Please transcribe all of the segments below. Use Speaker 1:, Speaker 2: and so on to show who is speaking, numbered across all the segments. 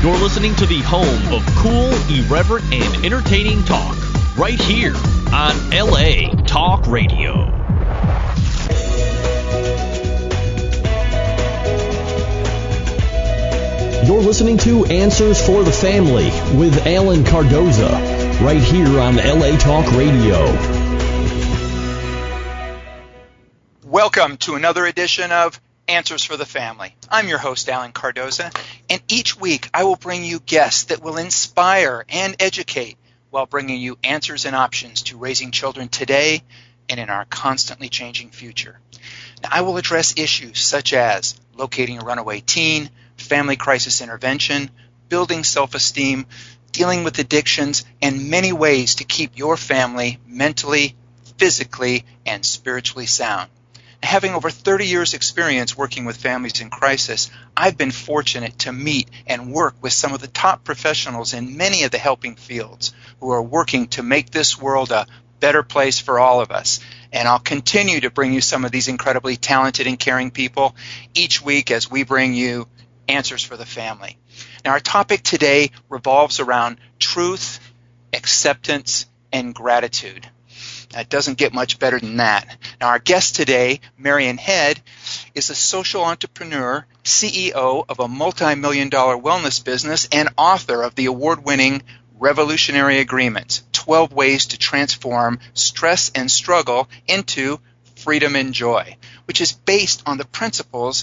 Speaker 1: You're listening to the home of cool, irreverent, and entertaining talk, right here on LA Talk Radio. You're listening to Answers for the Family with Alan Cardoza, right here on LA Talk Radio.
Speaker 2: Welcome to another edition of Answers for the Family. I'm your host, Alan Cardoza, and each week I will bring you guests that will inspire and educate while bringing you answers and options to raising children today and in our constantly changing future. Now, I will address issues such as locating a runaway teen, family crisis intervention, building self-esteem, dealing with addictions, and many ways to keep your family mentally, physically, and spiritually sound. Having over 30 years' experience working with families in crisis, I've been fortunate to meet and work with some of the top professionals in many of the helping fields who are working to make this world a better place for all of us. And I'll continue to bring you some of these incredibly talented and caring people each week as we bring you Answers for the Family. Now, our topic today revolves around truth, acceptance, and gratitude. It doesn't get much better than that. Now, our guest today, Marian Head, is a social entrepreneur, CEO of a multi-million-dollar wellness business, and author of the award-winning Revolutionary Agreements, 12 Ways to Transform Stress and Struggle into Freedom and Joy, which is based on the principles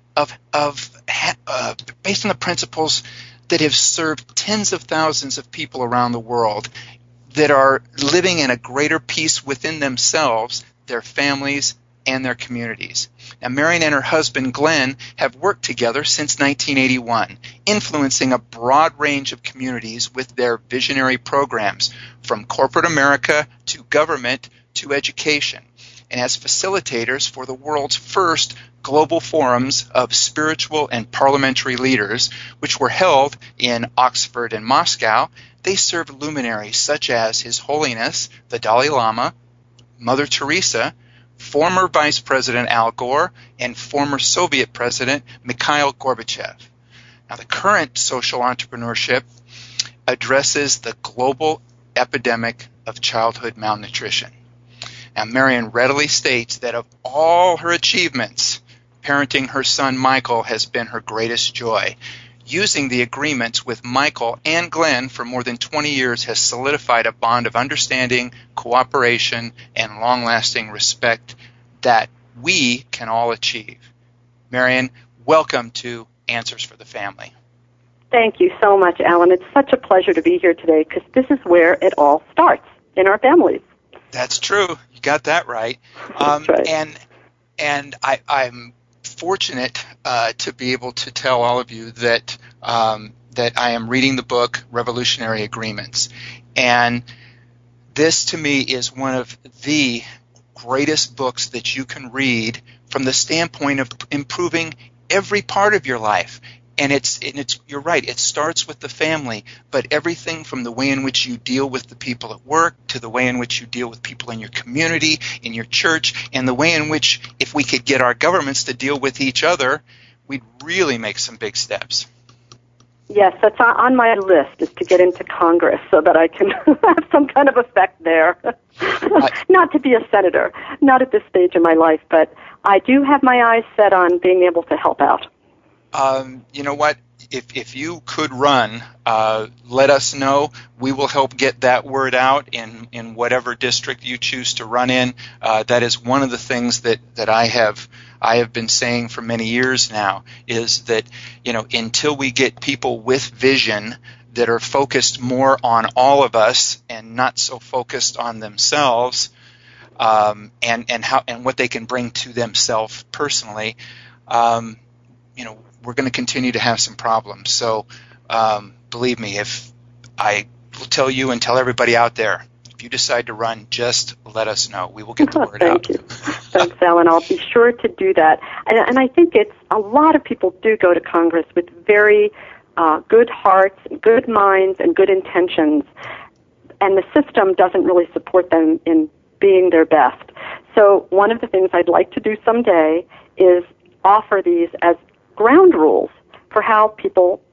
Speaker 2: that have served tens of thousands of people around the world that are living in a greater peace within themselves, their families, and their communities. Now, Marian and her husband, Glenn, have worked together since 1981, influencing a broad range of communities with their visionary programs, from corporate America to government to education, and as facilitators for the world's first global forums of spiritual and parliamentary leaders, which were held in Oxford and Moscow. They served luminaries such as His Holiness, the Dalai Lama, Mother Teresa, former Vice President Al Gore, and former Soviet President Mikhail Gorbachev. Now, the current social entrepreneurship addresses the global epidemic of childhood malnutrition. Now, Marian readily states that of all her achievements, parenting her son Michael has been her greatest joy. Using the agreements with Michael and Glenn for more than 20 years has solidified a bond of understanding, cooperation, and long-lasting respect that we can all achieve. Marian, welcome to Answers for the Family.
Speaker 3: Thank you so much, Alan. It's such a pleasure to be here today because this is where it all starts, in our families.
Speaker 2: That's true. You got that right.
Speaker 3: That's right.
Speaker 2: And I'm fortunate to be able to tell all of you that that I am reading the book Revolutionary Agreements, and this to me is one of the greatest books that you can read from the standpoint of improving every part of your life. And it's you're right, it starts with the family, but everything from the way in which you deal with the people at work to the way in which you deal with people in your community, in your church, and the way in which, if we could get our governments to deal with each other, we'd really make some big steps.
Speaker 3: Yes, that's on my list, is to get into Congress so that I can have some kind of effect there. Not to be a senator, not at this stage in my life, but I do have my eyes set on being able to help out.
Speaker 2: You know what? If you could run, let us know. We will help get that word out in whatever district you choose to run in. That is one of the things that I have been saying for many years now, is that, you know, until we get people with vision that are focused more on all of us and not so focused on themselves, and what they can bring to themselves personally, you know, we're going to continue to have some problems. So believe me, if I will tell you and tell everybody out there, if you decide to run, just let us know. We will get the word out.
Speaker 3: Thank you. Thanks, Alan. I'll be sure to do that. And I think it's a lot of people do go to Congress with very good hearts, good minds, and good intentions, and the system doesn't really support them in being their best. So one of the things I'd like to do someday is offer these as ground rules for how people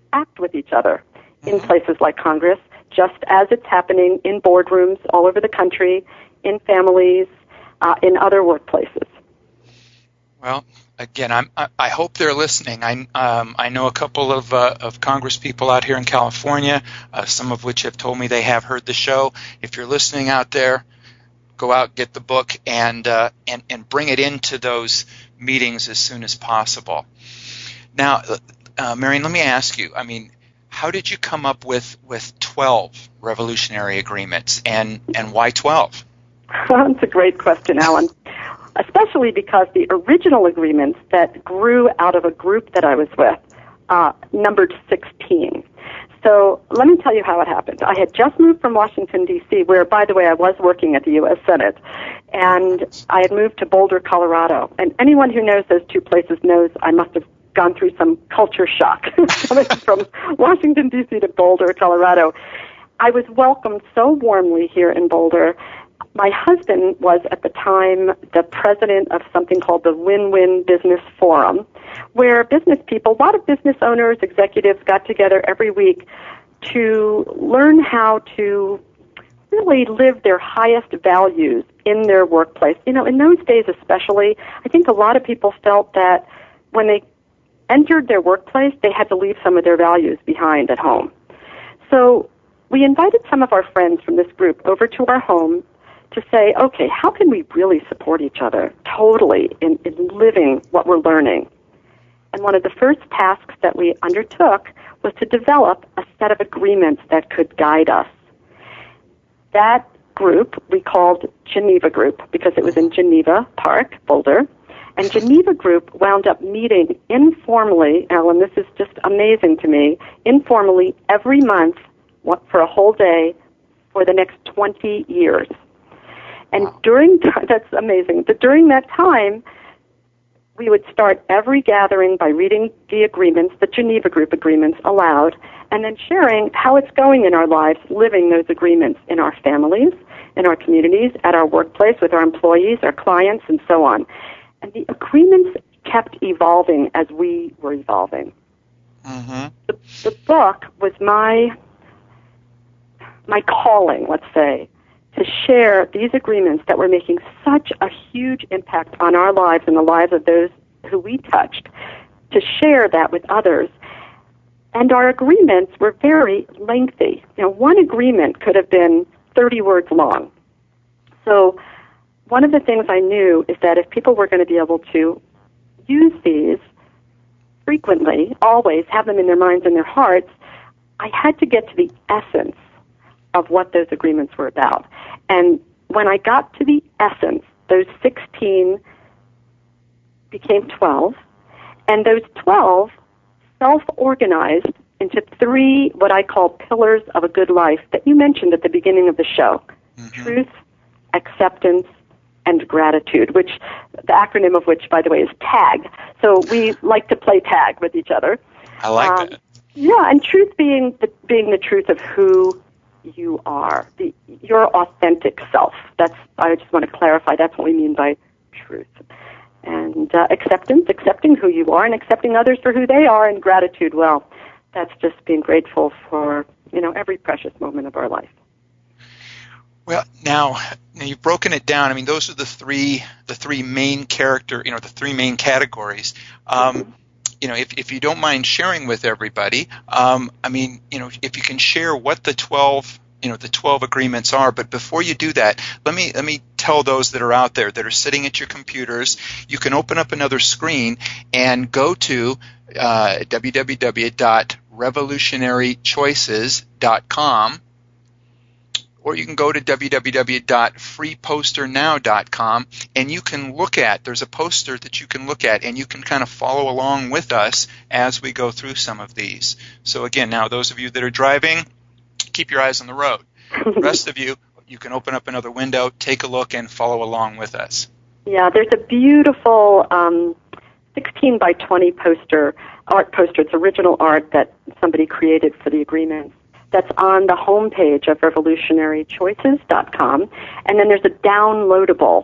Speaker 3: act with each other in places like Congress, just as it's happening in boardrooms all over the country, in families, in other workplaces.
Speaker 2: Well, again, I hope they're listening. I know a couple of Congress people out here in California, some of which have told me they have heard the show. If you're listening out there, go out, get the book, and bring it into those meetings as soon as possible. Now, Marion, let me ask you. I mean, how did you come up with 12 revolutionary agreements, and why 12?
Speaker 3: That's a great question, Alan. Especially because the original agreements that grew out of a group that I was with numbered 16. So let me tell you how it happened. I had just moved from Washington, D.C., where, by the way, I was working at the U.S. Senate, and I had moved to Boulder, Colorado. And anyone who knows those two places knows I must have gone through some culture shock coming from Washington, D.C. to Boulder, Colorado. I was welcomed so warmly here in Boulder. My husband was, at the time, the president of something called the Win-Win Business Forum, where business people, a lot of business owners, executives got together every week to learn how to really live their highest values in their workplace. You know, in those days especially, I think a lot of people felt that when they entered their workplace, they had to leave some of their values behind at home. So we invited some of our friends from this group over to our home to say, okay, how can we really support each other totally in living what we're learning? And one of the first tasks that we undertook was to develop a set of agreements that could guide us. That group we called Geneva Group because it was in Geneva Park, Boulder. And Geneva Group wound up meeting informally, Alan, this is just amazing to me, informally every month for a whole day for the next 20 years. And that's amazing. But during that time, we would start every gathering by reading the agreements, the Geneva Group agreements aloud, and then sharing how it's going in our lives, living those agreements in our families, in our communities, at our workplace, with our employees, our clients, and so on. And the agreements kept evolving as we were evolving. Mm-hmm. The book was my calling, let's say, to share these agreements that were making such a huge impact on our lives and the lives of those who we touched, to share that with others. And our agreements were very lengthy. You know, one agreement could have been 30 words long. So one of the things I knew is that if people were going to be able to use these frequently, always have them in their minds and their hearts, I had to get to the essence of what those agreements were about. And when I got to the essence, those 16 became 12, and those 12 self-organized into 3 what I call pillars of a good life that you mentioned at the beginning of the show. Mm-hmm. Truth, acceptance, and gratitude, which the acronym of which, by the way, is TAG. So we like to play tag with each other.
Speaker 2: I like that.
Speaker 3: Yeah, and truth being the truth of who you are, your authentic self. I just want to clarify, that's what we mean by truth. And acceptance, accepting who you are and accepting others for who they are, and gratitude, well, that's just being grateful for, every precious moment of our life.
Speaker 2: Well, now you've broken it down. I mean, those are the three main the 3 main categories. If you don't mind sharing with everybody, if you can share what the 12 agreements are. But before you do that, let me tell those that are out there that are sitting at your computers, you can open up another screen and go to www.revolutionarychoices.com, or you can go to www.freeposternow.com, and you can there's a poster that you can look at, and you can kind of follow along with us as we go through some of these. So again, now those of you that are driving, keep your eyes on the road. The rest of you can open up another window, take a look, and follow along with us.
Speaker 3: Yeah, there's a beautiful 16 by 20 art poster. It's original art that somebody created for the agreements. That's on the homepage of revolutionarychoices.com. And then there's a downloadable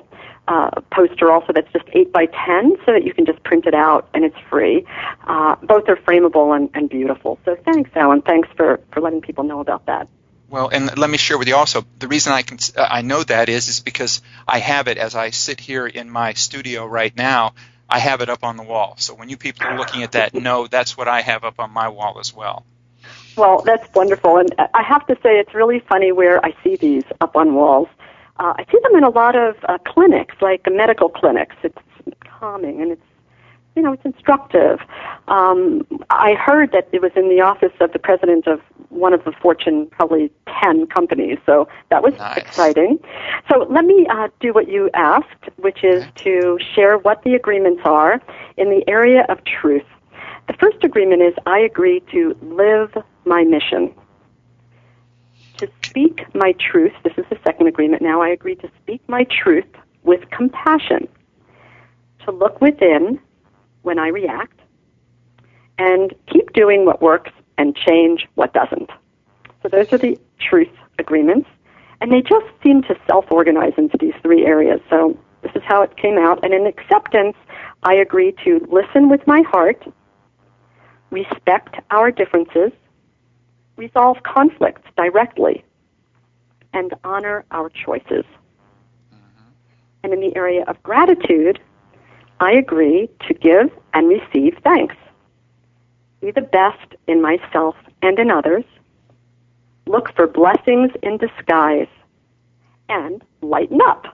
Speaker 3: poster also that's just 8 by 10 so that you can just print it out and it's free. Both are frameable and beautiful. So thanks, Alan. Thanks for letting people know about that.
Speaker 2: Well, and let me share with you also, the reason I know that is because I have it as I sit here in my studio right now. I have it up on the wall. So when you people are looking at that, no, that's what I have up on my wall as well.
Speaker 3: Well, that's wonderful. And I have to say it's really funny where I see these up on walls. I see them in a lot of clinics, like medical clinics. It's calming and it's instructive. I heard that it was in the office of the president of one of the Fortune probably 10 companies, so that was
Speaker 2: nice.
Speaker 3: Exciting. So let me do what you asked, which is to share what the agreements are in the area of truth. The first agreement is I agree to live my mission. To speak my truth, this is the second agreement now, I agree to speak my truth with compassion. To look within when I react, and keep doing what works and change what doesn't. So those are the truth agreements, and they just seem to self-organize into these three areas. So this is how it came out. And in acceptance, I agree to listen with my heart, respect our differences, resolve conflicts directly, and honor our choices. And in the area of gratitude, I agree to give and receive thanks. Be the best in myself and in others. Look for blessings in disguise. And lighten up.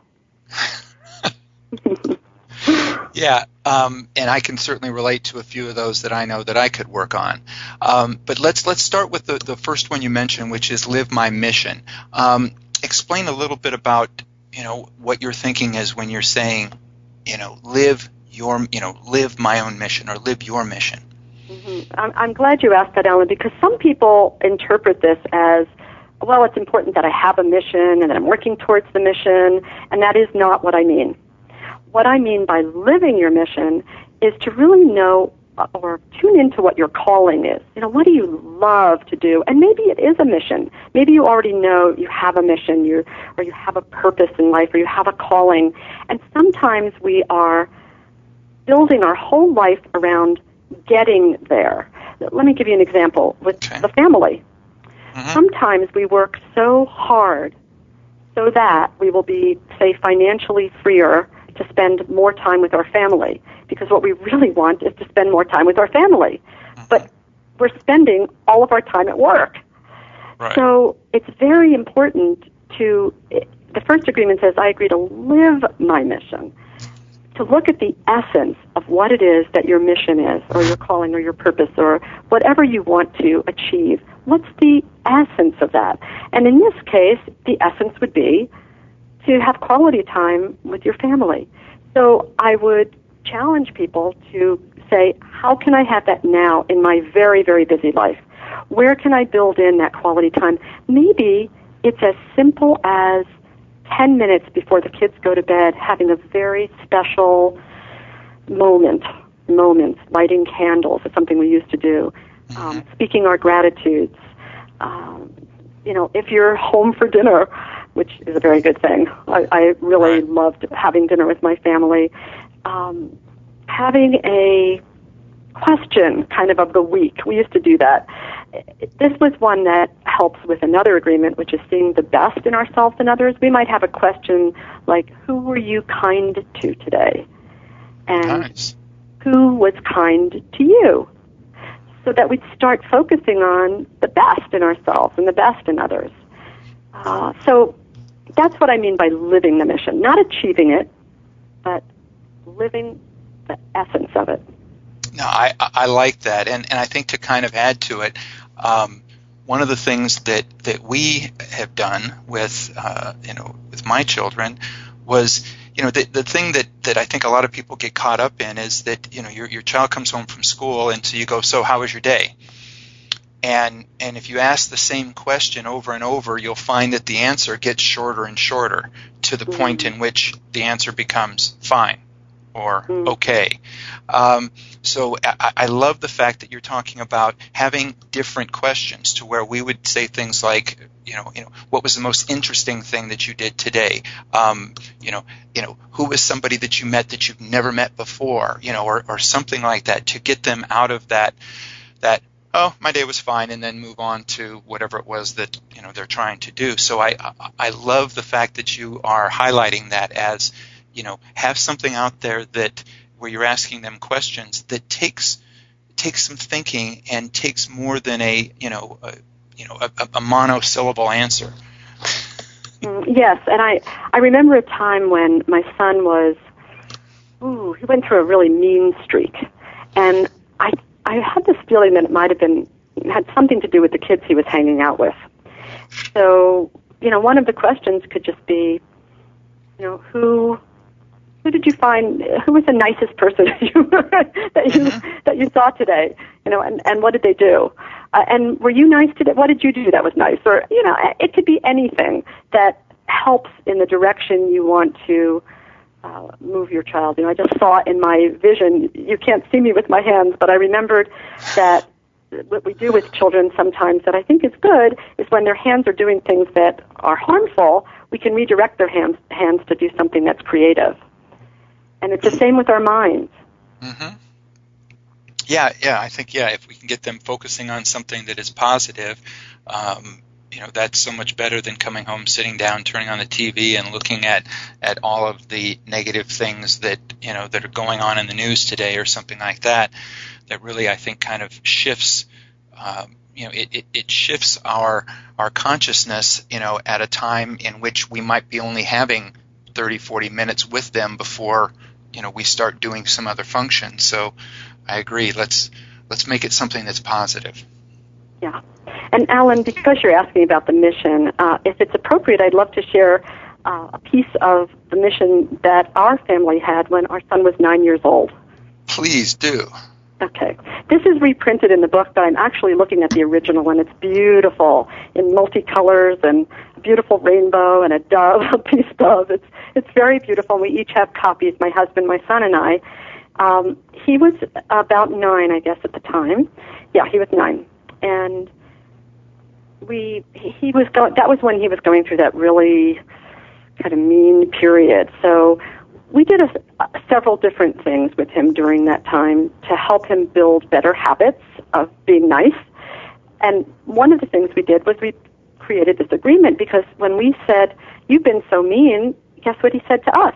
Speaker 2: Yeah, and I can certainly relate to a few of those that I know that I could work on. But let's start with the first one you mentioned, which is live my mission. Explain a little bit about what your thinking is when you're saying live my own mission or live your mission.
Speaker 3: Mm-hmm. I'm glad you asked that, Ellen, because some people interpret this as, well, it's important that I have a mission and that I'm working towards the mission, and that is not what I mean. What I mean by living your mission is to really know or tune into what your calling is. What do you love to do? And maybe it is a mission. Maybe you already know you have a mission, or you have a purpose in life, or you have a calling. And sometimes we are building our whole life around getting there. Let me give you an example with the family. Mm-hmm. Sometimes we work so hard so that we will be, say, financially freer to spend more time with our family, because what we really want is to spend more time with our family. Mm-hmm. But we're spending all of our time at work.
Speaker 2: Right.
Speaker 3: So it's very important the first agreement says, I agree to live my mission, to look at the essence of what it is that your mission is, or your calling, or your purpose, or whatever you want to achieve. What's the essence of that? And in this case, the essence would be to have quality time with your family. So I would challenge people to say, how can I have that now in my very, very busy life? Where can I build in that quality time? Maybe it's as simple as 10 minutes before the kids go to bed, having a very special moment, lighting candles is something we used to do, speaking our gratitudes. If you're home for dinner, which is a very good thing. I really loved having dinner with my family. Having a question kind of the week. We used to do that. This was one that helps with another agreement, which is seeing the best in ourselves and others. We might have a question like, who were you kind to today? And who was kind to you? So that we'd start focusing on the best in ourselves and the best in others. So that's what I mean by living the mission. Not achieving it, but living the essence of it.
Speaker 2: No, I like that, and I think to kind of add to it, one of the things that we have done with with my children was the thing that I think a lot of people get caught up in is that your child comes home from school and so you go, so how was your day? And if you ask the same question over and over, you'll find that the answer gets shorter and shorter to the point in which the answer becomes fine. or okay. So I love the fact that you're talking about having different questions to where we would say things like, what was the most interesting thing that you did today? Who was somebody that you met that you've never met before? Or something like that, to get them out of that, oh, my day was fine, and then move on to whatever it was that they're trying to do. So I love the fact that you are highlighting that as, have something out there that where you're asking them questions that takes some thinking and takes more than a monosyllable answer.
Speaker 3: Yes, and I remember a time when my son he went through a really mean streak, and I had this feeling that it might have had something to do with the kids he was hanging out with. So, one of the questions could just be, who did you find? Who was the nicest person that you saw today? And what did they do? And were you nice today? What did you do that was nice? Or it could be anything that helps in the direction you want to move your child. I just saw in my vision. You can't see me with my hands, but I remembered that what we do with children sometimes that I think is good is when their hands are doing things that are harmful, we can redirect their hands to do something that's creative. And it's the same with our minds.
Speaker 2: Mm-hmm. Yeah, I think, if we can get them focusing on something that is positive, that's so much better than coming home, sitting down, turning on the TV, and looking at all of the negative things that, that are going on in the news today or something like that, that really, I think, kind of shifts, it shifts our consciousness, at a time in which we might be only having 30, 40 minutes with them before, we start doing some other function. So I agree. Let's make it something that's positive.
Speaker 3: Yeah. And Alan, because you're asking about the mission, if it's appropriate, I'd love to share a piece of the mission that our family had when our son was 9 years old.
Speaker 2: Please do.
Speaker 3: Okay. This is reprinted in the book, but I'm actually looking at the original one. It's beautiful in multicolors and a beautiful rainbow and a dove, a peace dove. It's very beautiful. We each have copies, my husband, my son, and I. He was about 9, I guess, at the time. Yeah, he was 9. And that was when he was going through that really kind of mean period. So we did several different things with him during that time to help him build better habits of being nice. And one of the things we did was we created this agreement, because when we said, "You've been so mean," guess what he said to us?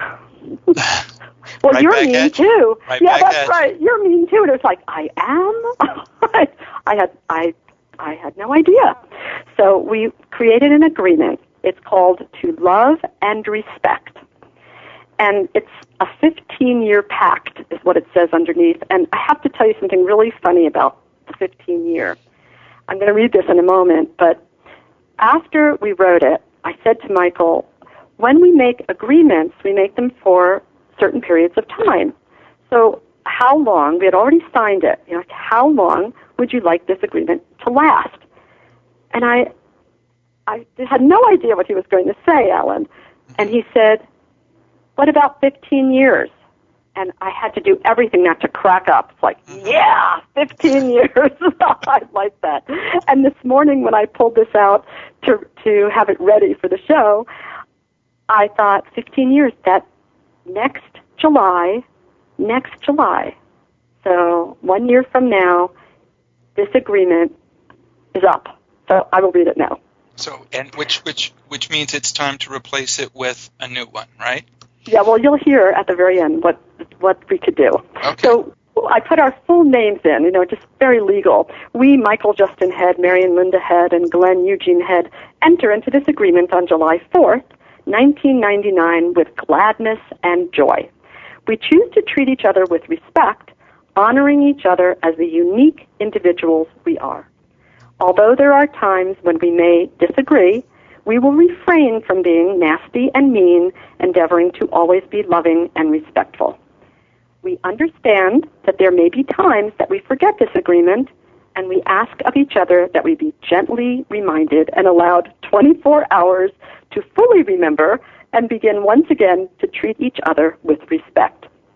Speaker 3: Well, right, you're mean too.
Speaker 2: Right,
Speaker 3: yeah, that's right. You're mean too. And it was like, I am? I had no idea. So we created an agreement. It's called To Love and Respect. And it's a 15-year pact is what it says underneath. And I have to tell you something really funny about the 15-year. I'm going to read this in a moment, but after we wrote it, I said to Michael, when we make agreements, we make them for certain periods of time. So how long, we had already signed it, how long would you like this agreement to last? And I had no idea what he was going to say, Alan. And he said, what about 15 years? And I had to do everything not to crack up. It's like, yeah, 15 years. I like that. And this morning when I pulled this out to have it ready for the show, I thought 15 years, that next July. So 1 year from now, this agreement is up. So I will read it now.
Speaker 2: So, and which means it's time to replace it with a new one, right?
Speaker 3: Yeah, well, you'll hear at the very end what we could do.
Speaker 2: Okay.
Speaker 3: So I put our full names in, just very legal. We, Michael Justin Head, Marion Linda Head, and Glenn Eugene Head, enter into this agreement on July 4th, 1999, with gladness and joy. We choose to treat each other with respect, honoring each other as the unique individuals we are. Although there are times when we may disagree, we will refrain from being nasty and mean, endeavoring to always be loving and respectful. We understand that there may be times that we forget this agreement, and we ask of each other that we be gently reminded and allowed 24 hours to fully remember and begin once again to treat each other with respect.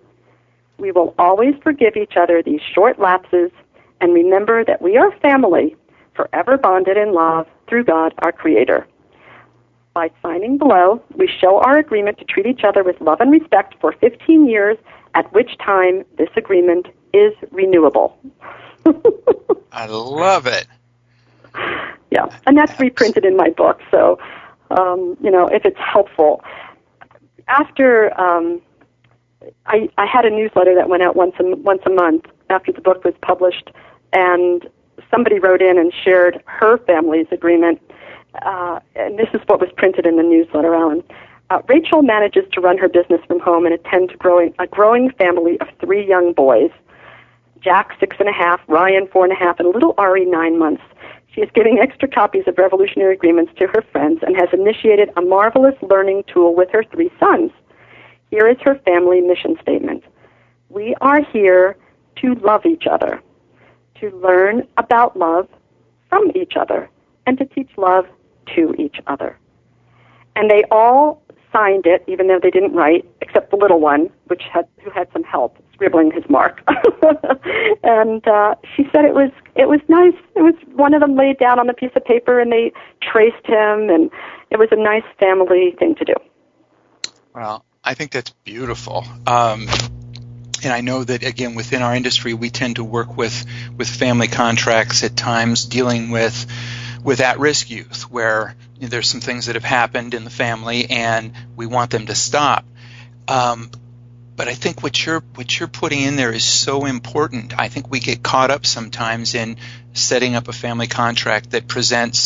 Speaker 3: We will always forgive each other these short lapses and remember that we are family, forever bonded in love through God, our Creator. By signing below, we show our agreement to treat each other with love and respect for 15 years, at which time this agreement is renewable.
Speaker 2: I love it.
Speaker 3: Yeah, and that's reprinted in my book, so, if it's helpful. After I had a newsletter that went out once a month after the book was published, and somebody wrote in and shared her family's agreement, and this is what was printed in the newsletter, Alan. Rachel manages to run her business from home and attend to a growing family of 3 young boys, Jack, 6.5, Ryan, 4.5, and little Ari, 9 months. She is giving extra copies of revolutionary agreements to her friends and has initiated a marvelous learning tool with her 3 sons. Here is her family mission statement. We are here to love each other, to learn about love from each other, and to teach love to each other. And they all signed it, even though they didn't write, except the little one, who had some help scribbling his mark. And she said it was nice. It was one of them laid down on a piece of paper, and they traced him, and it was a nice family thing to do.
Speaker 2: Well, I think that's beautiful. And I know that, again, within our industry, we tend to work with family contracts at times dealing with at-risk youth, where there's some things that have happened in the family and we want them to stop. But I think what you're putting in there is so important. I think we get caught up sometimes in setting up a family contract that presents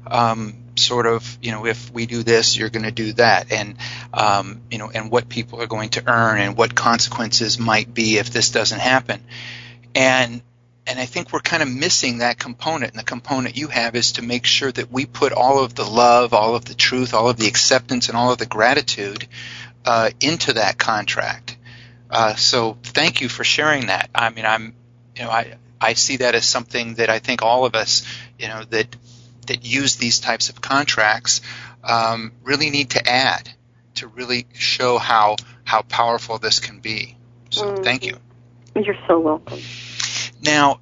Speaker 2: if we do this, you're going to do that, and and what people are going to earn and what consequences might be if this doesn't happen. And I think we're kind of missing that component, and the component you have is to make sure that we put all of the love, all of the truth, all of the acceptance, and all of the gratitude into that contract. So thank you for sharing that. I mean, I see that as something that I think all of us, that use these types of contracts really need to add to really show how powerful this can be. So thank you.
Speaker 3: You're so welcome.
Speaker 2: Now,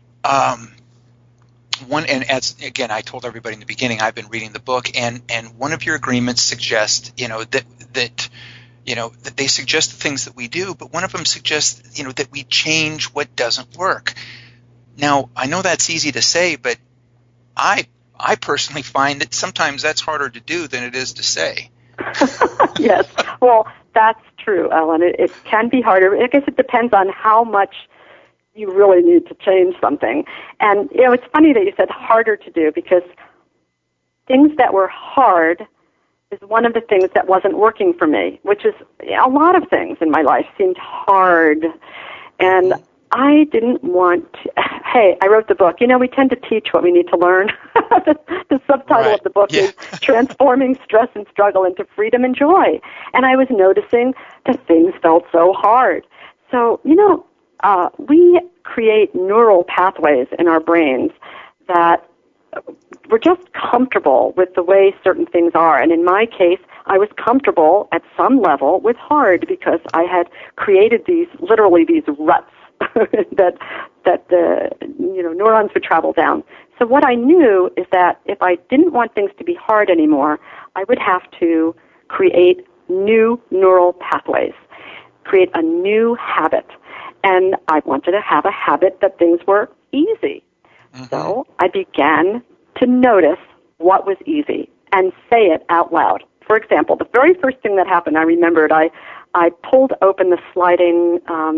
Speaker 2: and as again, I told everybody in the beginning, I've been reading the book, and one of your agreements suggests, that they suggest the things that we do, but one of them suggests, that we change what doesn't work. Now, I know that's easy to say, but I personally find that sometimes that's harder to do than it is to say.
Speaker 3: Yes, well, that's true, Ellen. It can be harder. I guess it depends on how much you really need to change something. And, it's funny that you said harder to do, because things that were hard is one of the things that wasn't working for me, which is a lot of things in my life seemed hard. And I didn't want to, hey, I wrote the book. We tend to teach what we need to learn. The subtitle of the book is Transforming Stress and Struggle into Freedom and Joy. And I was noticing that things felt so hard. So, we create neural pathways in our brains that we're just comfortable with the way certain things are. And in my case, I was comfortable at some level with hard because I had created these ruts that the neurons would travel down. So what I knew is that if I didn't want things to be hard anymore, I would have to create new neural pathways, create a new habit. And I wanted to have a habit that things were easy. Mm-hmm. So I began to notice what was easy and say it out loud. For example, the very first thing that happened, I remembered, I pulled open the sliding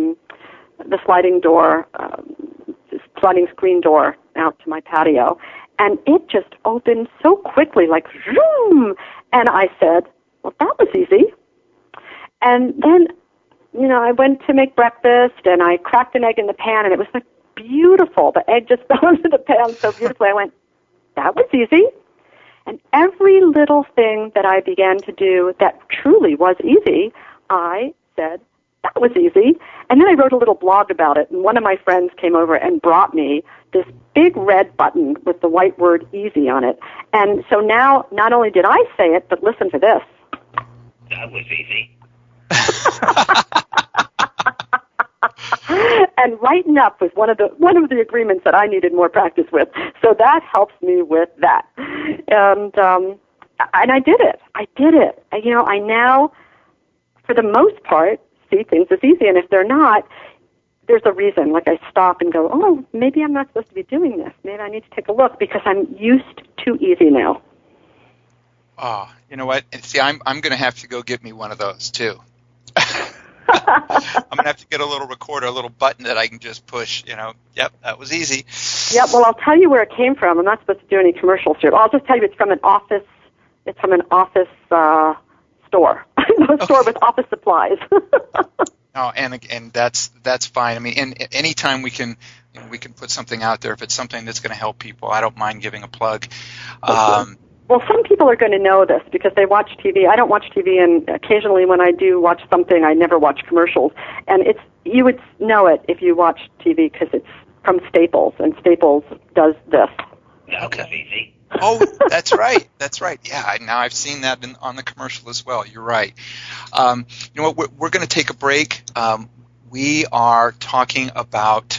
Speaker 3: door, sliding screen door out to my patio, and it just opened so quickly, like zoom. And I said, well, that was easy. And then, I went to make breakfast, and I cracked an egg in the pan, and it was like beautiful. The egg just fell into the pan so beautifully. I went, that was easy. And every little thing that I began to do that truly was easy, I said, that was easy. And then I wrote a little blog about it, and one of my friends came over and brought me this big red button with the white word easy on it. And so now, not only did I say it, but listen to this. That was easy. And lighten up was one of the agreements that I needed more practice with. So that helps me with that. And I did it. I now, for the most part, see things as easy. And if they're not, there's a reason. Like I stop and go, oh, maybe I'm not supposed to be doing this. Maybe I need to take a look because I'm used to easy now.
Speaker 2: Oh, you know what? See, I'm going to have to go get me one of those too. I'm going to have to get a little recorder, a little button that I can just push, Yep, that was easy.
Speaker 3: Yep, well, I'll tell you where it came from. I'm not supposed to do any commercials here. I'll just tell you it's from an office store. A store with office supplies.
Speaker 2: Oh, and that's fine. I mean, and anytime we can put something out there, if it's something that's going to help people, I don't mind giving a plug.
Speaker 3: Well, some people are going to know this because they watch TV. I don't watch TV, and occasionally when I do watch something, I never watch commercials. And you would know it if you watch TV because it's from Staples, and Staples does this.
Speaker 2: Okay. Oh, that's right. That's right. Yeah, now I've seen that on the commercial as well. You're right. You know what? We're going to take a break. We are talking about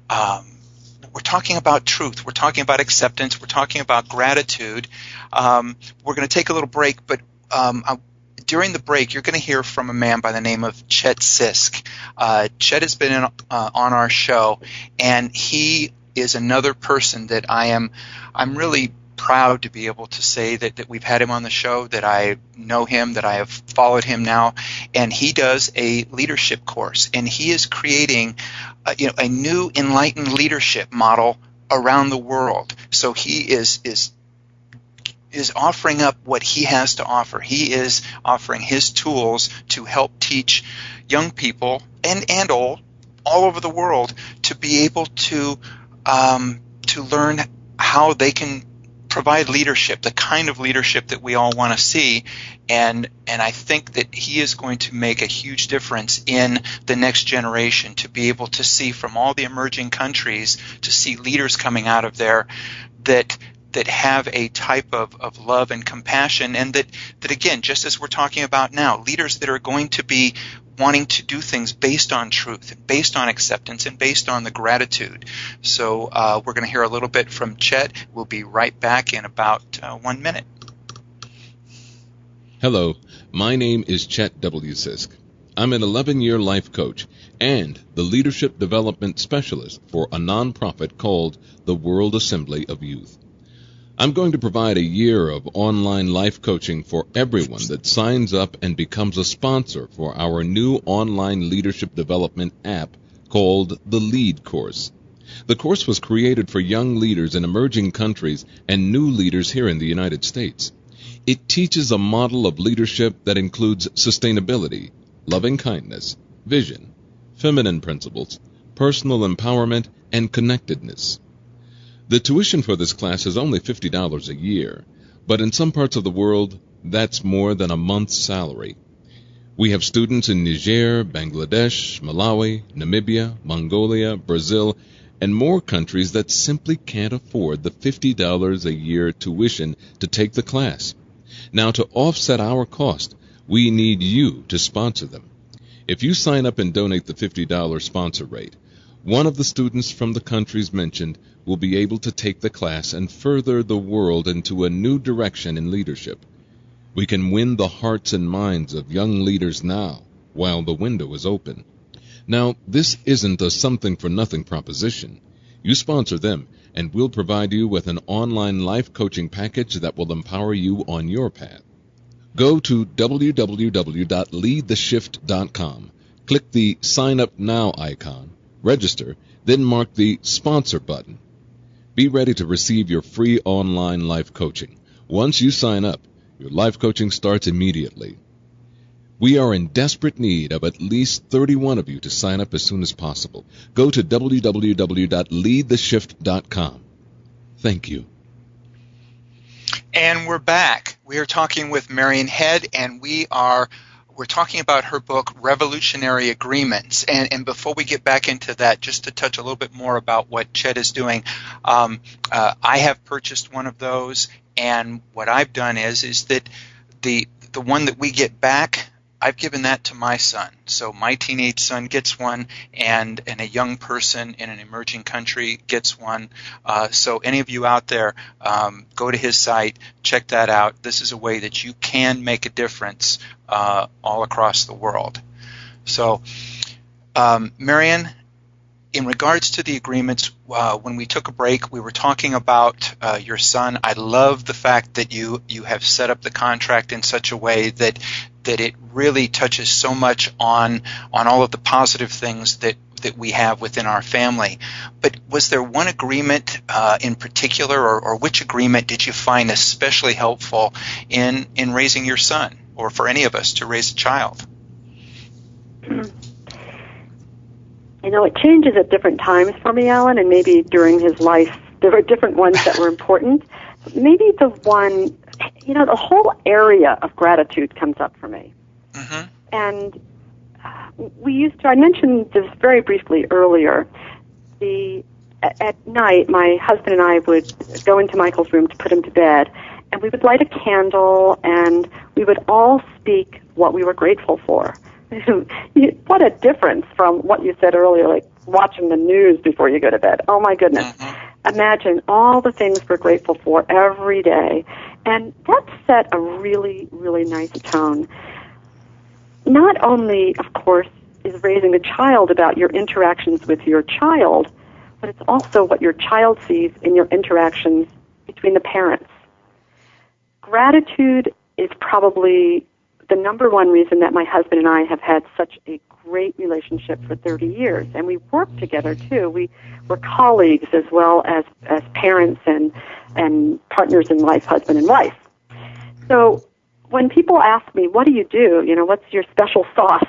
Speaker 2: truth. We're talking about acceptance. We're talking about gratitude. We're going to take a little break, but during the break, you're going to hear from a man by the name of Chet Sisk. Chet has been on our show, and he is another person that I'm really proud to be able to say that we've had him on the show, that I know him, that I have followed him now, and he does a leadership course, and he is creating a new enlightened leadership model around the world. So he is offering up what he has to offer. He is offering his tools to help teach young people and old all over the world to be able to learn how they can provide leadership, the kind of leadership that we all want to see, and I think that he is going to make a huge difference in the next generation, to be able to see from all the emerging countries, to see leaders coming out of there that have a type of love and compassion, and that again, just as we're talking about now, leaders that are going to be wanting to do things based on truth, and based on acceptance, and based on the gratitude. So we're going to hear a little bit from Chet. We'll be right back in about 1 minute.
Speaker 4: Hello, my name is Chet W. Sisk. I'm an 11-year life coach and the leadership development specialist for a nonprofit called the World Assembly of Youth. I'm going to provide a year of online life coaching for everyone that signs up and becomes a sponsor for our new online leadership development app called the LEAD course. The course was created for young leaders in emerging countries and new leaders here in the United States. It teaches a model of leadership that includes sustainability, loving kindness, vision, feminine principles, personal empowerment, and connectedness. The tuition for this class is only $50 a year, but in some parts of the world, that's more than a month's salary. We have students in Niger, Bangladesh, Malawi, Namibia, Mongolia, Brazil, and more countries that simply can't afford the $50 a year tuition to take the class. Now, to offset our cost, we need you to sponsor them. If you sign up and donate the $50 sponsor rate, one of the students from the countries mentioned will be able to take the class and further the world into a new direction in leadership. We can win the hearts and minds of young leaders now, while the window is open. Now, this isn't a something-for-nothing proposition. You sponsor them, and we'll provide you with an online life coaching package that will empower you on your path. Go to www.leadtheshift.com, click the Sign Up Now icon, register, then mark the Sponsor button. Be ready to receive your free online life coaching. Once you sign up, your life coaching starts immediately. We are in desperate need of at least 31 of you to sign up as soon as possible. Go to www.leadtheshift.com. Thank you.
Speaker 2: And we're back. We are talking with Marian Head, and we're talking about her book, Revolutionary Agreements. And before we get back into that, just to touch a little bit more about what Chet is doing, I have purchased one of those, and what I've done is that the one that we get back I've given that to my son. So my teenage son gets one, and a young person in an emerging country gets one. So any of you out there, go to his site, check that out. This is a way that you can make a difference all across the world. So, Marion, in regards to the agreements, when we took a break, we were talking about your son. I love the fact that you have set up the contract in such a way that it really touches so much on all of the positive things that we have within our family. But was there one agreement in particular, or which agreement did you find especially helpful in raising your son, or for any of us to raise a child?
Speaker 3: You know, it changes at different times for me, Alan, and maybe during his life there were different ones that were important. Maybe the one, you know, the whole area of gratitude comes up for me. Mm-hmm. And I mentioned this very briefly earlier. At night, my husband and I would go into Michael's room to put him to bed, and we would light a candle, and we would all speak what we were grateful for. What a difference from what you said earlier, like watching the news before you go to bed. Oh, my goodness. Mm-hmm. Imagine all the things we're grateful for every day. And that set a really, really nice tone. Not only, of course, is raising a child about your interactions with your child, but it's also what your child sees in your interactions between the parents. Gratitude is probably the number one reason that my husband and I have had such a great relationship for 30 years. And we work together, too. We were colleagues as well as parents and partners in life, husband and wife. So when people ask me, what do? You know, what's your special sauce?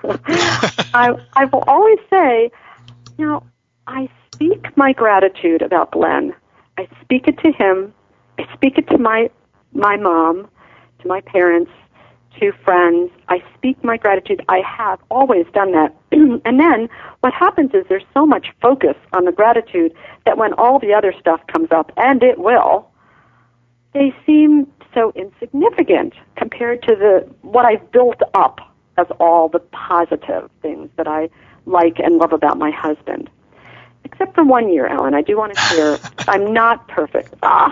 Speaker 3: I will always say, you know, I speak my gratitude about Glenn. I speak it to him. I speak it to my mom, to my parents, to friends. I speak my gratitude. I have always done that. And then what happens is there's so much focus on the gratitude that when all the other stuff comes up, and it will, they seem so insignificant compared to what I've built up as all the positive things that I like and love about my husband. Except for 1 year, Alan. I do want to share, I'm not perfect.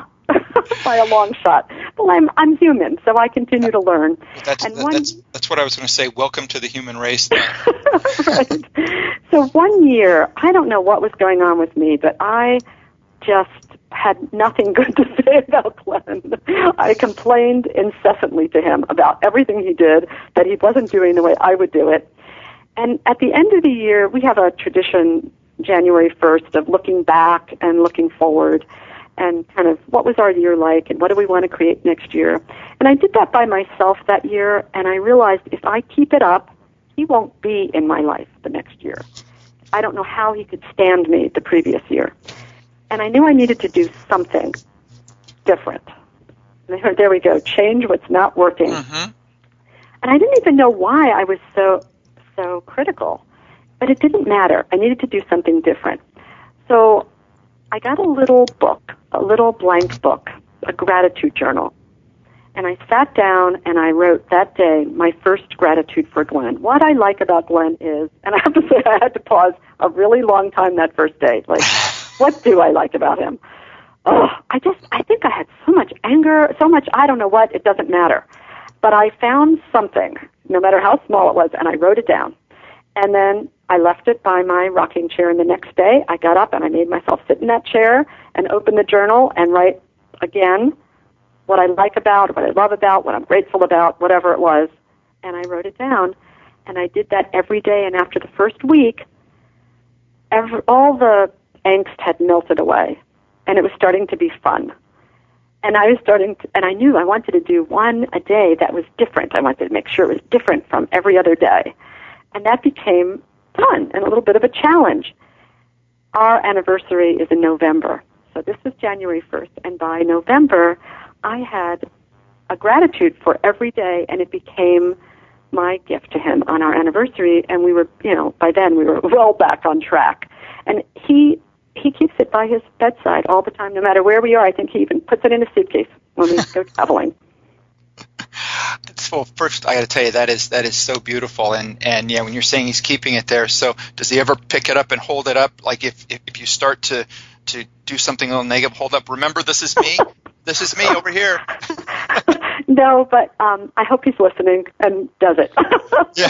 Speaker 3: By a long shot. Well, I'm human, so I continue to learn.
Speaker 2: That's what I was going to say. Welcome to the human race there.
Speaker 3: Right. So 1 year, I don't know what was going on with me, but I just had nothing good to say about Glenn. I complained incessantly to him about everything he did, that he wasn't doing the way I would do it. And at the end of the year, we have a tradition, January 1st, of looking back and looking forward, and kind of what was our year like and what do we want to create next year. And I did that by myself that year, and I realized if I keep it up, he won't be in my life the next year. I don't know how he could stand me the previous year. And I knew I needed to do something different. And there we go, change what's not working. Mm-hmm. And I didn't even know why I was so critical. But it didn't matter. I needed to do something different. So I got a little book, a little blank book, a gratitude journal. And I sat down and I wrote that day my first gratitude for Glenn. What I like about Glenn is, and I have to say I had to pause a really long time that first day. Like, what do I like about him? Oh, I think I had so much anger, so much, I don't know what, it doesn't matter. But I found something, no matter how small it was, and I wrote it down. And then I left it by my rocking chair, and the next day I got up and I made myself sit in that chair and open the journal and write again what I like about, what I love about, what I'm grateful about, whatever it was. And I wrote it down, and I did that every day. And after the first week, all the angst had melted away, and it was starting to be fun. And I knew I wanted to do one a day that was different. I wanted to make sure it was different from every other day. And that became fun and a little bit of a challenge. Our anniversary is in November. So this was January 1st. And by November, I had a gratitude for every day, and it became my gift to him on our anniversary. And we were, by then we were well back on track. And he keeps it by his bedside all the time, no matter where we are. I think he even puts it in a suitcase when we go traveling.
Speaker 2: It's Well, first I got to tell you that is so beautiful, and yeah, when you're saying he's keeping it there, so does he ever pick it up and hold it up? Like if you start to do something a little negative, hold up. Remember, this is me. This is me over here.
Speaker 3: No, but I hope he's listening and does it.
Speaker 2: Yeah.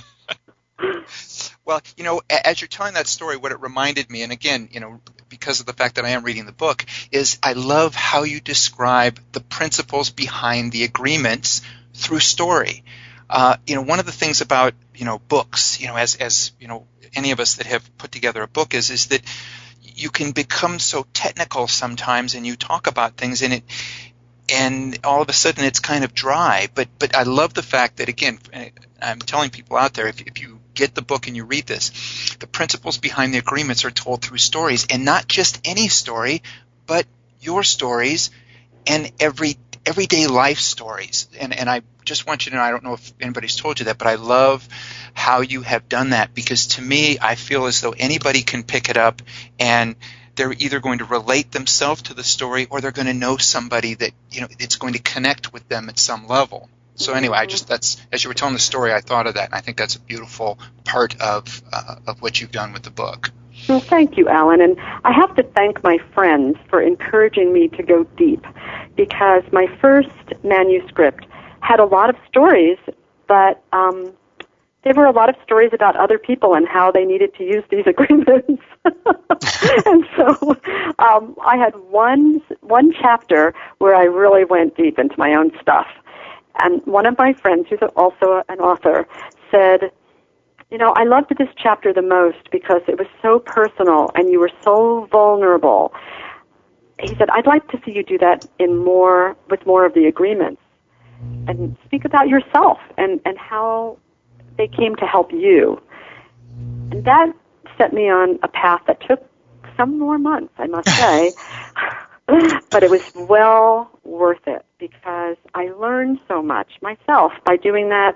Speaker 2: Well, as you're telling that story, what it reminded me, and again, because of the fact that I am reading the book, is I love how you describe the principles behind the agreements through story. One of the things about, books, as any of us that have put together a book is that you can become so technical sometimes, and you talk about things in it, and all of a sudden it's kind of dry. But I love the fact that, again, I'm telling people out there, if you get the book and you read this, the principles behind the agreements are told through stories, and not just any story, but your stories and everyday life stories. And I just want you to know, I don't know if anybody's told you that, but I love how you have done that, because to me, I feel as though anybody can pick it up and they're either going to relate themselves to the story, or they're going to know somebody that, it's going to connect with them at some level. So anyway, that's, as you were telling the story, I thought of that, and I think that's a beautiful part of what you've done with the book.
Speaker 3: Well, thank you, Alan. And I have to thank my friends for encouraging me to go deep, because my first manuscript had a lot of stories, but there were a lot of stories about other people and how they needed to use these agreements. And so I had one chapter where I really went deep into my own stuff. And one of my friends, who's also an author, said, I loved this chapter the most because it was so personal and you were so vulnerable. He said, I'd like to see you do that with more of the agreements, and speak about yourself and how they came to help you. And that set me on a path that took some more months, I must say. But it was well worth it, because I learned so much myself by doing that.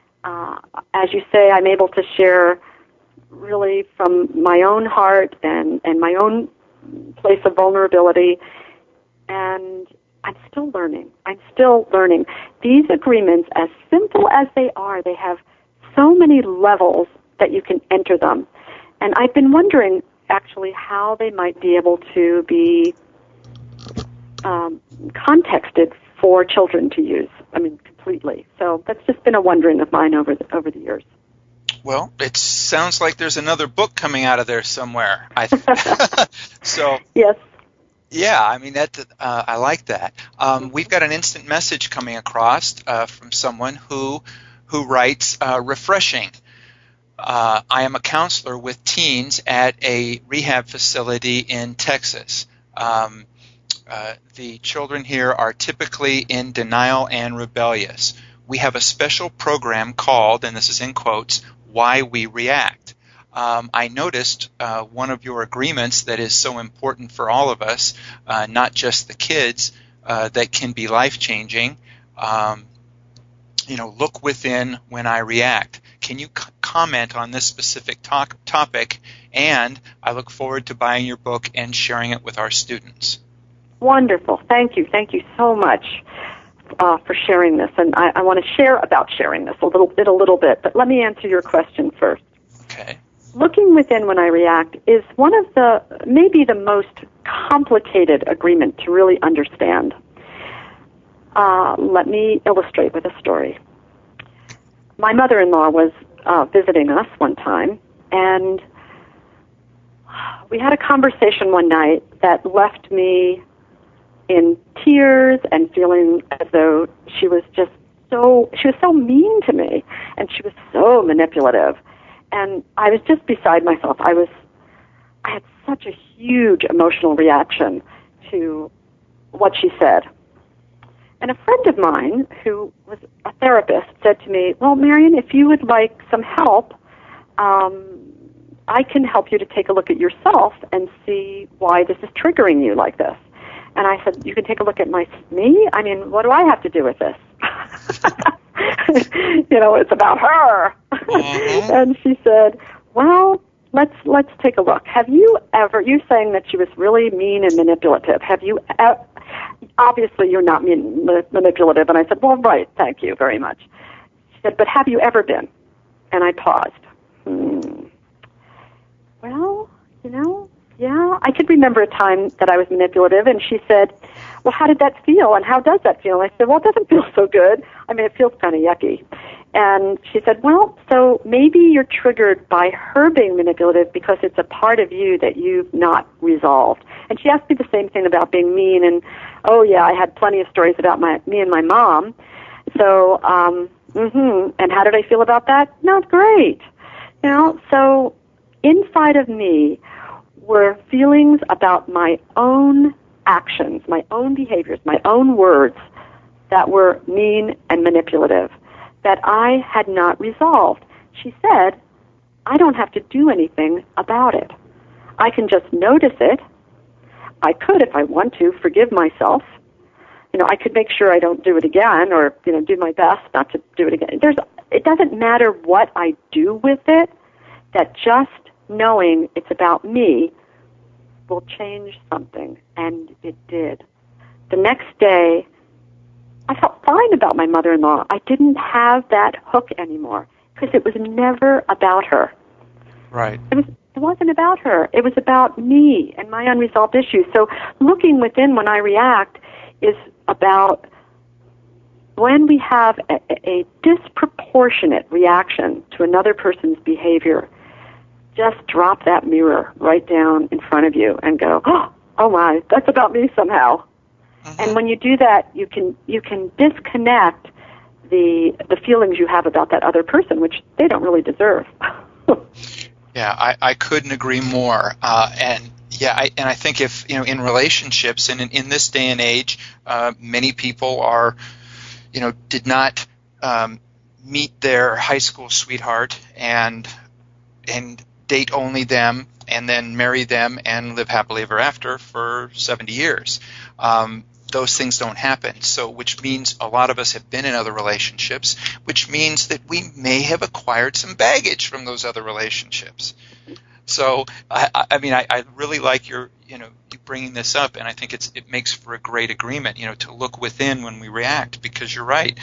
Speaker 3: As you say, I'm able to share really from my own heart and my own place of vulnerability. And I'm still learning. These agreements, as simple as they are, they have so many levels that you can enter them. And I've been wondering, actually, how they might be able to be contexted for children to use. Completely. So that's just been a wondering of mine over the years.
Speaker 2: Well, it sounds like there's another book coming out of there somewhere. So
Speaker 3: yes.
Speaker 2: Yeah, I like that. We've got an instant message coming across from someone who writes, refreshing. I am a counselor with teens at a rehab facility in Texas. The children here are typically in denial and rebellious. We have a special program called, and this is in quotes, Why We React. I noticed one of your agreements that is so important for all of us, not just the kids, that can be life-changing. Look within when I react. Can you comment on this specific topic? And I look forward to buying your book and sharing it with our students.
Speaker 3: Wonderful. Thank you. Thank you so much for sharing this. And I want to share about sharing this a little bit, but let me answer your question first.
Speaker 2: Okay.
Speaker 3: Looking within when I react is one of maybe the most complicated agreement to really understand. Let me illustrate with a story. My mother-in-law was visiting us one time, and we had a conversation one night that left me in tears and feeling as though she was so mean to me, and she was so manipulative. And I was just beside myself. I had such a huge emotional reaction to what she said. And a friend of mine, who was a therapist, said to me, well, Marion, if you would like some help, I can help you to take a look at yourself and see why this is triggering you like this. And I said, you can take a look at me? What do I have to do with this? It's about her. Mm-hmm. And she said, well, let's take a look. Have you ever, you saying that she was really mean and manipulative, have you obviously you're not manipulative. And I said, well, right, thank you very much. She said, but have you ever been? And I paused. Well, yeah, I could remember a time that I was manipulative, and she said, well, how did that feel, and how does that feel? And I said, well, it doesn't feel so good. I mean, it feels kind of yucky. And she said, well, so maybe you're triggered by her being manipulative because it's a part of you that you've not resolved. And she asked me the same thing about being mean, and, oh, yeah, I had plenty of stories about me and my mom. So, and how did I feel about that? Not great. So inside of me were feelings about my own actions, my own behaviors, my own words that were mean and manipulative that I had not resolved. She said, I don't have to do anything about it. I can just notice it. I could, if I want to, forgive myself. I could make sure I don't do it again or, do my best not to do it again. It doesn't matter what I do with it, that just knowing it's about me will change something, and it did. The next day, I felt fine about my mother-in-law. I didn't have that hook anymore because it was never about her.
Speaker 2: Right.
Speaker 3: It wasn't about her. It was about me and my unresolved issues. So looking within when I react is about when we have a disproportionate reaction to another person's behavior, just drop that mirror right down in front of you and go, oh my, that's about me somehow. Mm-hmm. And when you do that, you can disconnect the feelings you have about that other person, which they don't really deserve.
Speaker 2: Yeah, I couldn't agree more. And I think if in relationships and in this day and age, many people are, did not meet their high school sweetheart and date only them and then marry them and live happily ever after for 70 years. Those things don't happen. So, which means a lot of us have been in other relationships, which means that we may have acquired some baggage from those other relationships. So, I really like you bringing this up, and I think it makes for a great agreement, to look within when we react, because you're right.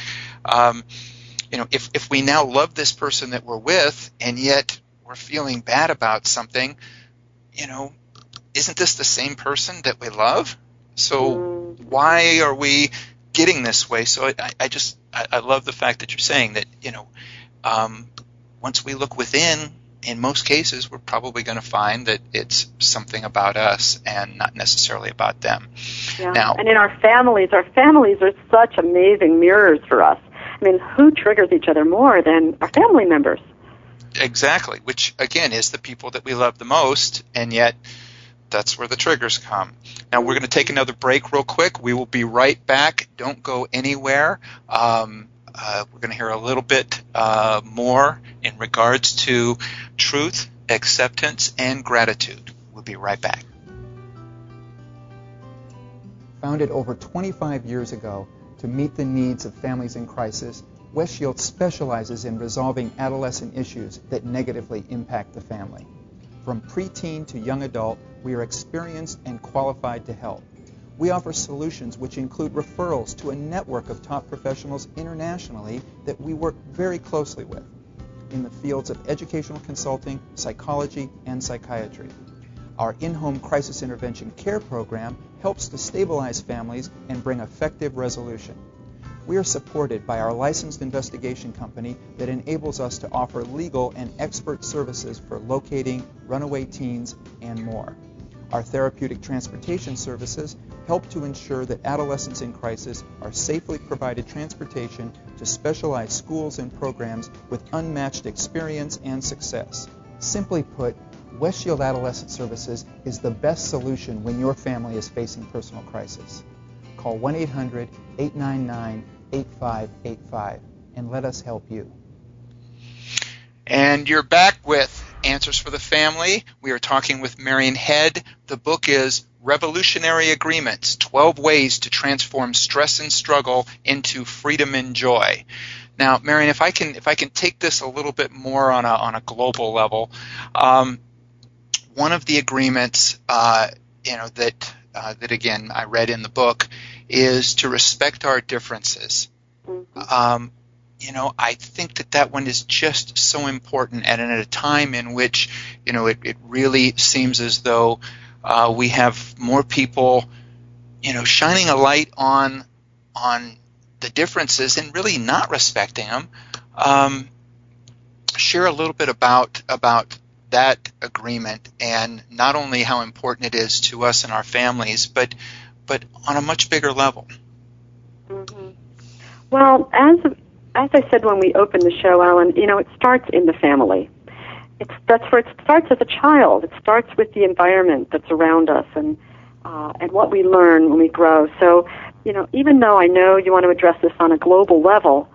Speaker 2: If we now love this person that we're with, and yet we're feeling bad about something, isn't this the same person that we love? So why are we getting this way? So I love the fact that you're saying that, once we look within, in most cases, we're probably going to find that it's something about us and not necessarily about them.
Speaker 3: Yeah.
Speaker 2: Now,
Speaker 3: and in our families are such amazing mirrors for us. I mean, who triggers each other more than our family members?
Speaker 2: Exactly, which, again, is the people that we love the most, and yet that's where the triggers come. Now, we're going to take another break real quick. We will be right back. Don't go anywhere. We're going to hear a little bit more in regards to truth, acceptance, and gratitude. We'll be right back.
Speaker 5: Founded over 25 years ago to meet the needs of families in crisis, West Shield specializes in resolving adolescent issues that negatively impact the family. From preteen to young adult, we are experienced and qualified to help. We offer solutions which include referrals to a network of top professionals internationally that we work very closely with in the fields of educational consulting, psychology, and psychiatry. Our in-home crisis intervention care program helps to stabilize families and bring effective resolution. We are supported by our licensed investigation company that enables us to offer legal and expert services for locating runaway teens and more. Our therapeutic transportation services help to ensure that adolescents in crisis are safely provided transportation to specialized schools and programs with unmatched experience and success. Simply put, West Shield Adolescent Services is the best solution when your family is facing personal crisis. Call 1-800-899-8585 and let us help you.
Speaker 2: And you're back with Answers for the Family. We are talking with Marian Head. The book is Revolutionary Agreements, 12 Ways to Transform Stress and Struggle into Freedom and Joy. Now, Marian, if I can take this a little bit more on a global level, one of the agreements, that again I read in the book is to respect our differences. I think that one is just so important, and at a time in which, it really seems as though we have more people, shining a light on the differences and really not respecting them. Share a little bit about that agreement, and not only how important it is to us and our families, but on a much bigger level.
Speaker 3: Mm-hmm. Well, as I said when we opened the show, Alan, it starts in the family. That's where it starts as a child. It starts with the environment that's around us and what we learn when we grow. So, even though I know you want to address this on a global level,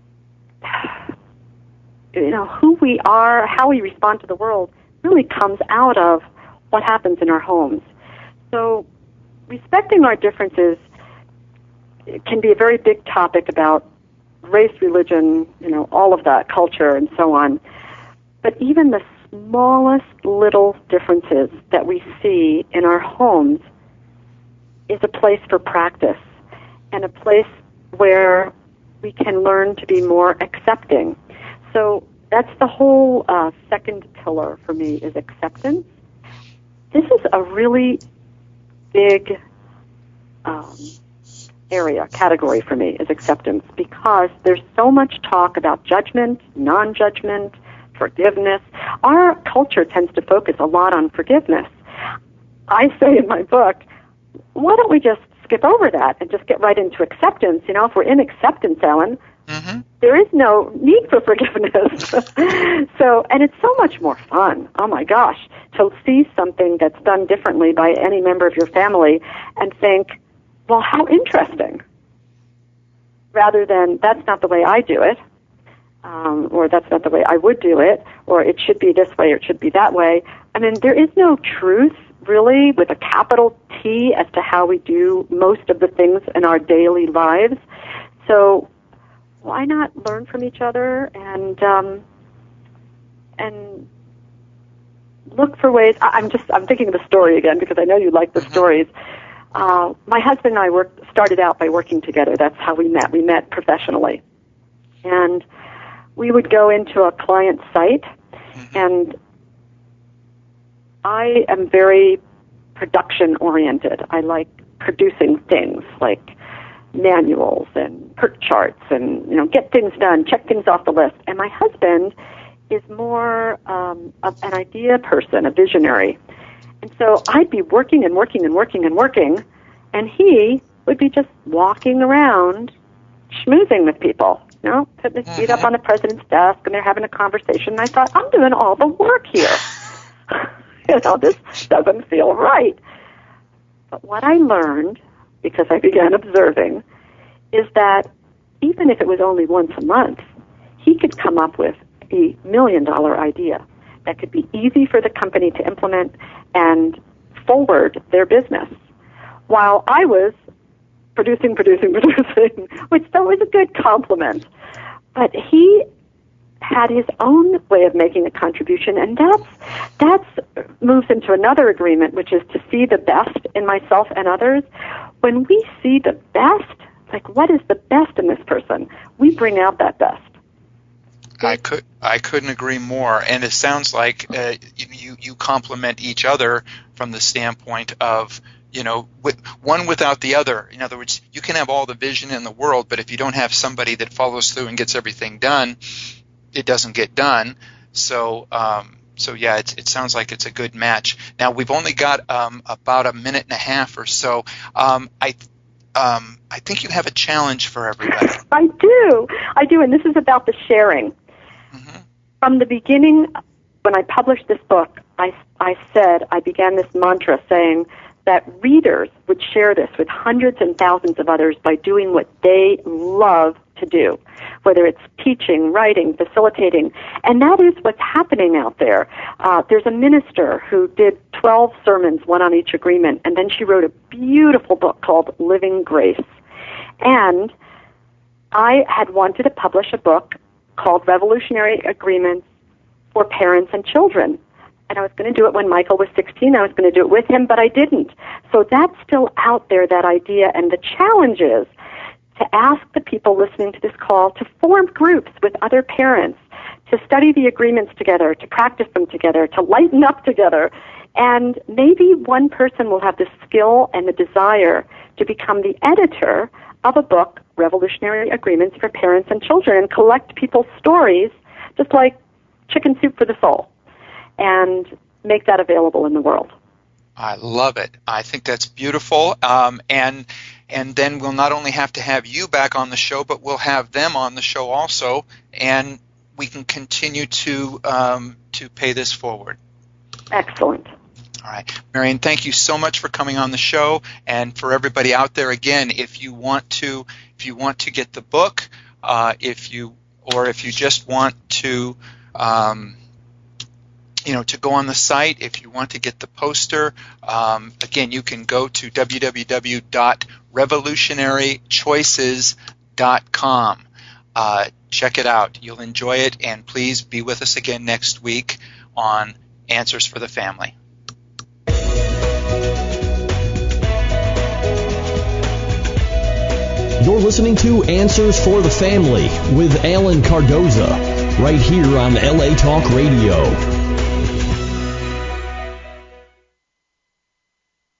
Speaker 3: who we are, how we respond to the world really comes out of what happens in our homes. So respecting our differences can be a very big topic about race, religion, all of that, culture, and so on. But even the smallest little differences that we see in our homes is a place for practice and a place where we can learn to be more accepting. So that's the whole second pillar for me, is acceptance. This is a really big category for me, is acceptance, because there's so much talk about judgment, non-judgment, forgiveness. Our culture tends to focus a lot on forgiveness. I say in my book, why don't we just skip over that and just get right into acceptance? If we're in acceptance, Ellen, there is no need for forgiveness. And it's so much more fun, oh my gosh, to see something that's done differently by any member of your family and think, well, how interesting, rather than, that's not the way I do it, or that's not the way I would do it, or it should be this way or it should be that way. I mean, there is no truth, really, with a capital T, as to how we do most of the things in our daily lives. So why not learn from each other and look for ways? I'm thinking of the story again, because I know you like the stories. My husband and I started out by working together. That's how we met. We met professionally. And we would go into a client site, and I am very production-oriented. I like producing things like manuals and PERT charts and, get things done, check things off the list. And my husband is more of an idea person, a visionary. And so I'd be working and working and working and working, and he would be just walking around schmoozing with people, putting his feet up on the president's desk, and they're having a conversation. And I thought, I'm doing all the work here. This doesn't feel right. But what I learned, because I began observing, is that even if it was only once a month, he could come up with a $1 million idea that could be easy for the company to implement and forward their business, while I was producing, which though was a good compliment. But he had his own way of making a contribution, and that's moves into another agreement, which is to see the best in myself and others. When we see the best, like what is the best in this person, we bring out that best.
Speaker 2: I couldn't agree more, and it sounds like you complement each other from the standpoint of one without the other. In other words, you can have all the vision in the world, but if you don't have somebody that follows through and gets everything done, it doesn't get done. So yeah, it sounds like it's a good match. Now we've only got about a minute and a half or so. I think you have a challenge for everybody.
Speaker 3: I do, and this is about the sharing. Mm-hmm. From the beginning, when I published this book, I began this mantra saying that readers would share this with hundreds and thousands of others by doing what they love to do, whether it's teaching, writing, facilitating. And that is what's happening out there. There's a minister who did 12 sermons, one on each agreement, and then she wrote a beautiful book called Living Grace. And I had wanted to publish a book called Revolutionary Agreements for Parents and Children. and I was going to do it when Michael was 16. I was going to do it with him, but I didn't. So that's still out there, that idea, and the challenge is to ask the people listening to this call to form groups with other parents, to study the agreements together, to practice them together, to lighten up together. And maybe one person will have the skill and the desire to become the editor of a book, Revolutionary Agreements for Parents and Children, and collect people's stories, just like Chicken Soup for the Soul, and make that available in the world.
Speaker 2: I love it. I think that's beautiful. And then we'll not only have to have you back on the show, but we'll have them on the show also, and we can continue to pay this forward. Excellent. All right, Marion, thank you so much for coming on the show, and for everybody out there, again, if you want to get the book, if you just want to to go on the site, if you want to get the poster, again, you can go to www.revolutionarychoices.com. Check it out. You'll enjoy it, and please be with us again next week on Answers for the Family.
Speaker 1: You're listening to Answers for the Family with Alan Cardoza, right here on LA Talk Radio.